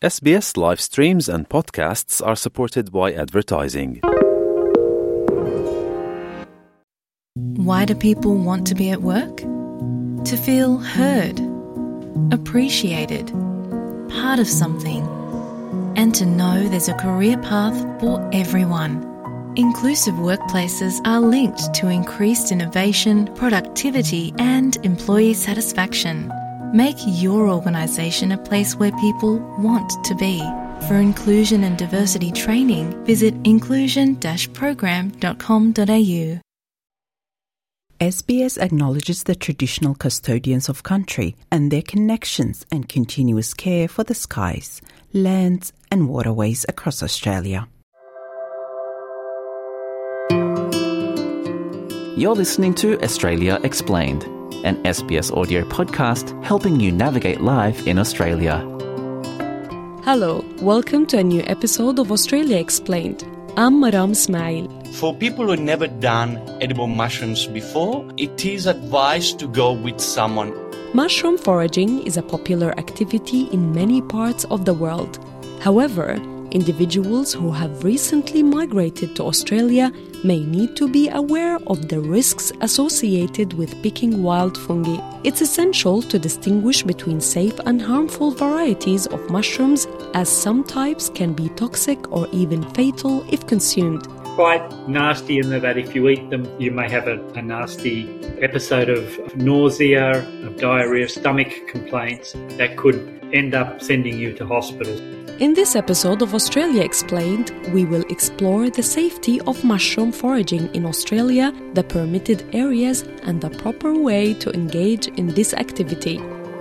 SBS live streams and podcasts are supported by advertising. Why do people want to be at work? To feel heard, appreciated, part of something, and to know there's a career path for everyone. Inclusive workplaces are linked to increased innovation, productivity, and employee satisfaction. Make your organisation a place where people want to be. For inclusion and diversity training, visit inclusion-program.com.au. SBS acknowledges the traditional custodians of country and their connections and continuous care for the skies, lands and waterways across Australia. You're listening to Australia Explained, an SBS audio podcast helping you navigate life in Australia. Hello, welcome to a new episode of Australia Explained. I'm Maram Ismail. For people who've never done edible mushrooms before, it is advised to go with someone. Mushroom foraging is a popular activity in many parts of the world. However, individuals who have recently migrated to Australia may need to be aware of the risks associated with picking wild fungi. It's essential to distinguish between safe and harmful varieties of mushrooms, as some types can be toxic or even fatal if consumed. Quite nasty in that if you eat them, you may have a nasty episode of nausea, of diarrhea, stomach complaints that could end up sending you to hospital. In this episode of Australia Explained, we will explore the safety of mushroom foraging in Australia, the permitted areas, and the proper way to engage in this activity.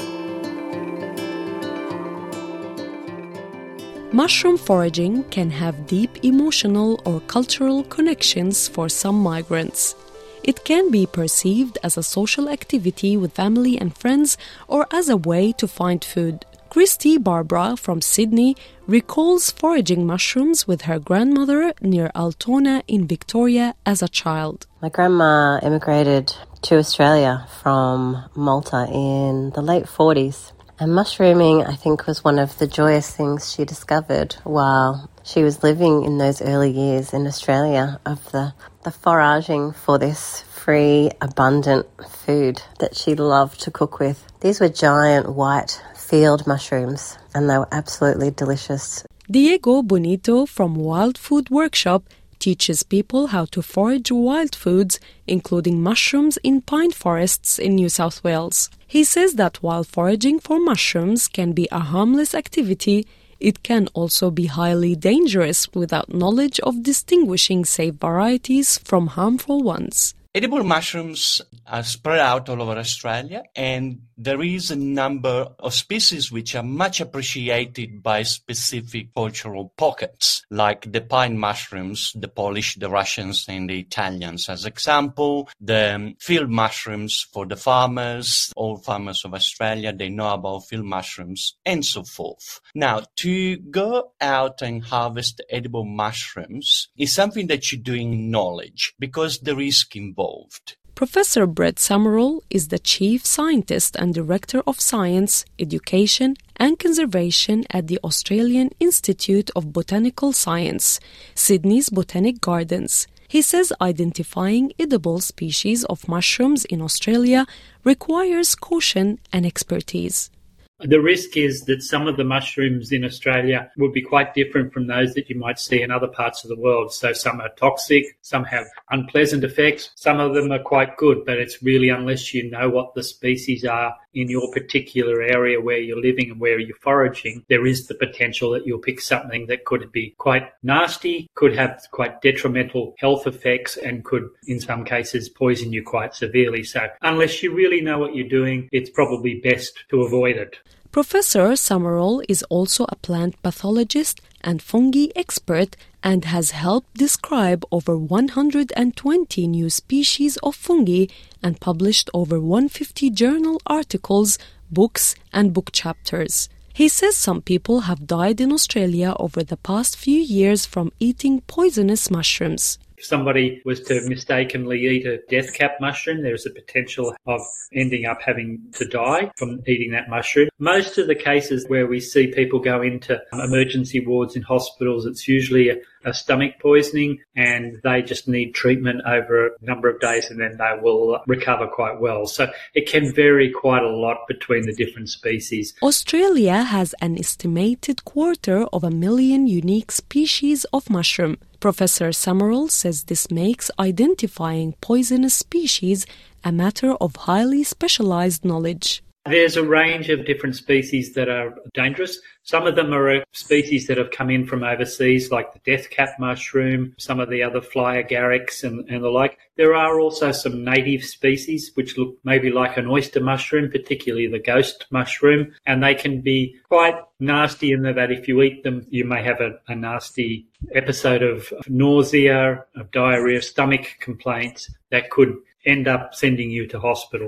Mushroom foraging can have deep emotional or cultural connections for some migrants. It can be perceived as a social activity with family and friends or as a way to find food. Christy Barbara from Sydney recalls foraging mushrooms with her grandmother near Altona in Victoria as a child. My grandma emigrated to Australia from Malta in the late 40s. And mushrooming, I think, was one of the joyous things she discovered while she was living in those early years in Australia, of the foraging for this free, abundant food that she loved to cook with. These were giant white field mushrooms, and they were absolutely delicious. Diego Bonito from Wild Food Workshop teaches people how to forage wild foods, including mushrooms, in pine forests in New South Wales. He says that while foraging for mushrooms can be a harmless activity, it can also be highly dangerous without knowledge of distinguishing safe varieties from harmful ones. Edible mushrooms are spread out all over Australia, and there is a number of species which are much appreciated by specific cultural pockets, like the pine mushrooms, the Polish, the Russians, and the Italians. As example, the field mushrooms for the farmers, all farmers of Australia, they know about field mushrooms, and so forth. Now, to go out and harvest edible mushrooms is something that you do in knowledge, because the risk involved. Professor Brett Summerall is the Chief Scientist and Director of Science, Education and Conservation at the Australian Institute of Botanical Science, Sydney's Botanic Gardens. He says identifying edible species of mushrooms in Australia requires caution and expertise. The risk is that some of the mushrooms in Australia would be quite different from those that you might see in other parts of the world. So some are toxic, some have unpleasant effects, some of them are quite good, but it's really unless you know what the species are in your particular area where you're living and where you're foraging, there is the potential that you'll pick something that could be quite nasty, could have quite detrimental health effects, and could, in some cases, poison you quite severely. So unless you really know what you're doing, it's probably best to avoid it. Professor Summerall is also a plant pathologist and fungi expert and has helped describe over 120 new species of fungi and published over 150 journal articles, books, and book chapters. He says some people have died in Australia over the past few years from eating poisonous mushrooms. if somebody was to mistakenly eat a death cap mushroom, there's a potential of ending up having to die from eating that mushroom. Most of the cases where we see people go into emergency wards in hospitals, it's usually a stomach poisoning, and they just need treatment over a number of days and then they will recover quite well. So it can vary quite a lot between the different species. Australia has an estimated 250,000 unique species of mushroom. Professor Summerall says this makes identifying poisonous species a matter of highly specialized knowledge. There's a range of different species that are dangerous. Some of them are species that have come in from overseas, like the death cap mushroom, some of the other fly agarics and the like. There are also some native species which look maybe like an oyster mushroom, particularly the ghost mushroom, and they can be quite nasty in that if you eat them, you may have a nasty episode of nausea, of diarrhea, stomach complaints that could end up sending you to hospital.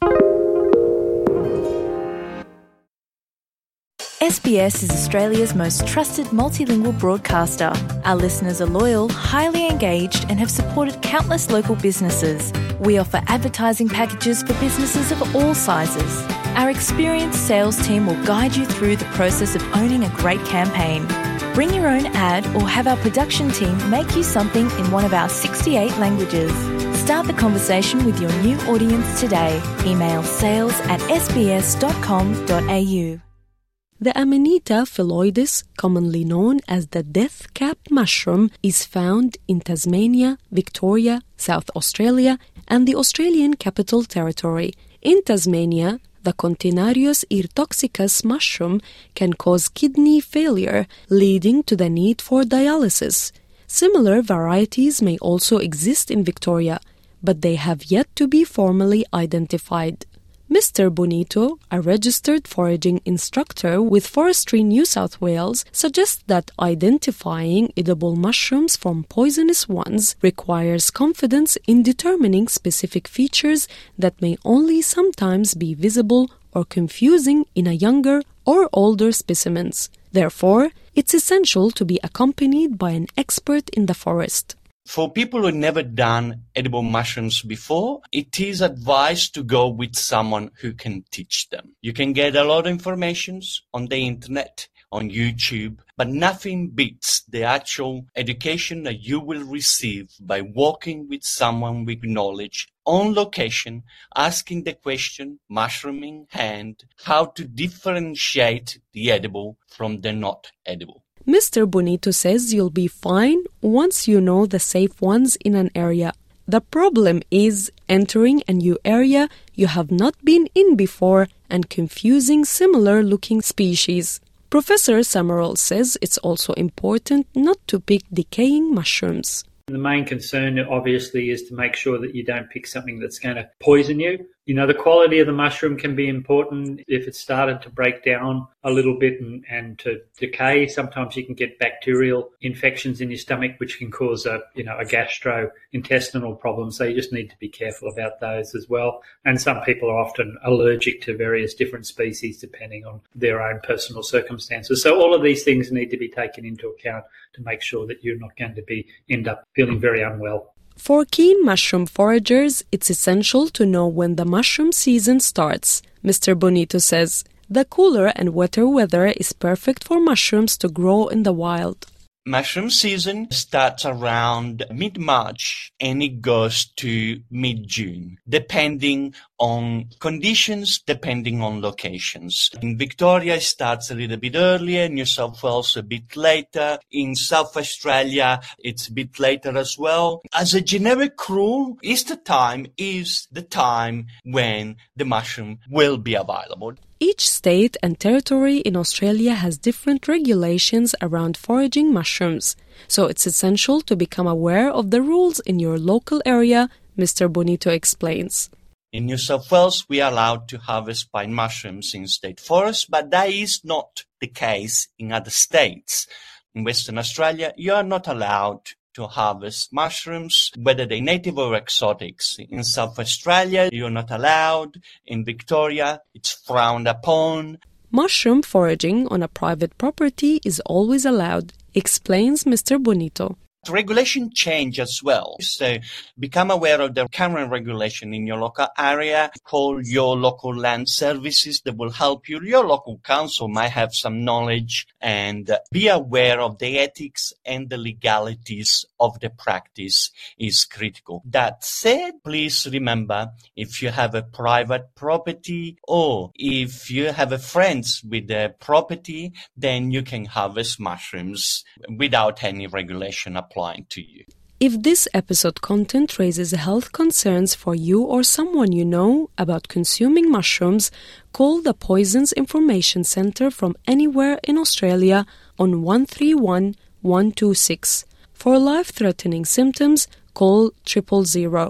SBS is Australia's most trusted multilingual broadcaster. Our listeners are loyal, highly engaged, and have supported countless local businesses. We offer advertising packages for businesses of all sizes. Our experienced sales team will guide you through the process of owning a great campaign. Bring your own ad or have our production team make you something in one of our 68 languages. Start the conversation with your new audience today. Email sales@sbs.com.au. The Amanita phyloides, commonly known as the death cap mushroom, is found in Tasmania, Victoria, South Australia, and the Australian Capital Territory. In Tasmania, the Continarius irtoxicus mushroom can cause kidney failure, leading to the need for dialysis. Similar varieties may also exist in Victoria, but they have yet to be formally identified. Mr. Bonito, a registered foraging instructor with Forestry New South Wales, suggests that identifying edible mushrooms from poisonous ones requires confidence in determining specific features that may only sometimes be visible or confusing in a younger or older specimens. Therefore, it's essential to be accompanied by an expert in the forest. For people who've never done edible mushrooms before, it is advised to go with someone who can teach them. You can get a lot of information on the internet, on YouTube, but nothing beats the actual education that you will receive by walking with someone with knowledge on location, asking the question, mushroom in hand, how to differentiate the edible from the not edible. Mr. Bonito says you'll be fine once you know the safe ones in an area. The problem is entering a new area you have not been in before and confusing similar-looking species. Professor Summerall says it's also important not to pick decaying mushrooms. The main concern, obviously, is to make sure that you don't pick something that's going to poison you. You know, the quality of the mushroom can be important. If it's started to break down a little bit and to decay, sometimes you can get bacterial infections in your stomach, which can cause a gastrointestinal problem. So you just need to be careful about those as well. And some people are often allergic to various different species depending on their own personal circumstances. So all of these things need to be taken into account to make sure that you're not going to end up feeling very unwell. For keen mushroom foragers, it's essential to know when the mushroom season starts. Mr. Bonito says, the cooler and wetter weather is perfect for mushrooms to grow in the wild. Mushroom season starts around mid-March and it goes to mid-June, depending on conditions, depending on locations. In Victoria, it starts a little bit earlier, New South Wales a bit later. In South Australia, it's a bit later as well. As a generic rule, Easter time is the time when the mushroom will be available. Each state and territory in Australia has different regulations around foraging mushrooms, so it's essential to become aware of the rules in your local area, Mr. Bonito explains. In New South Wales, we are allowed to harvest pine mushrooms in state forests, but that is not the case in other states. In Western Australia, you are not allowed to harvest mushrooms, whether they're native or exotics. In South Australia, you're not allowed. In Victoria, it's frowned upon. Mushroom foraging on a private property is always allowed, explains Mr. Bonito. Regulation change as well. So become aware of the current regulation in your local area. Call your local land services that will help you. Your local council might have some knowledge, and be aware of the ethics and the legalities of the practice is critical. That said, please remember, if you have a private property or if you have a friends with a property, then you can harvest mushrooms without any regulation applying to you. If this episode content raises health concerns for you or someone you know about consuming mushrooms, call the Poisons Information Centre from anywhere in Australia on 131 126. For life-threatening symptoms, call 000.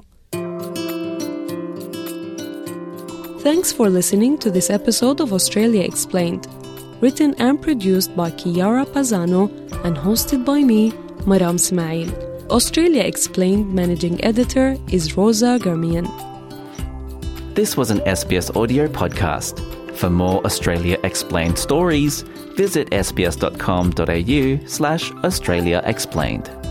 Thanks for listening to this episode of Australia Explained, written and produced by Chiara Pisano and hosted by me, Maram Smail. Australia Explained managing editor is Rosa Garmian. This was an SBS audio podcast. For more Australia Explained stories, visit sbs.com.au/Australia Explained.